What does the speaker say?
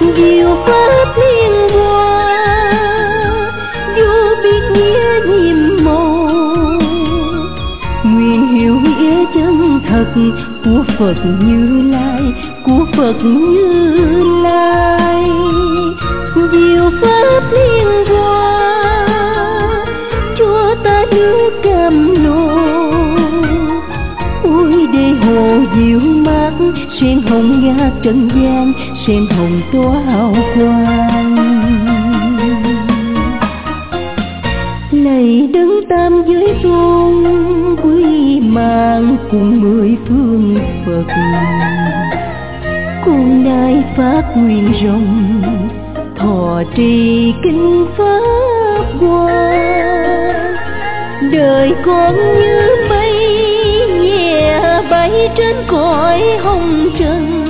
diệu pháp liên hoa, vô biên nghĩa nhiệm màu. Nguyện hiểu nghĩa chân thật của Phật Như Lai, của Phật Như Lai. Diệu pháp liên hoa, cho ta nước cam lồ. Ôi để hồ diệu mát, sen hồng ngát trần gian, sen hồng tỏa hào quang. Lạy đấng tam giới tôn, quý mạng cùng mười phương Phật. Con nay phát nguyện rộng, thọ trì kinh pháp hoa. Đời con như mây nhẹ bay trên cõi hồng trần,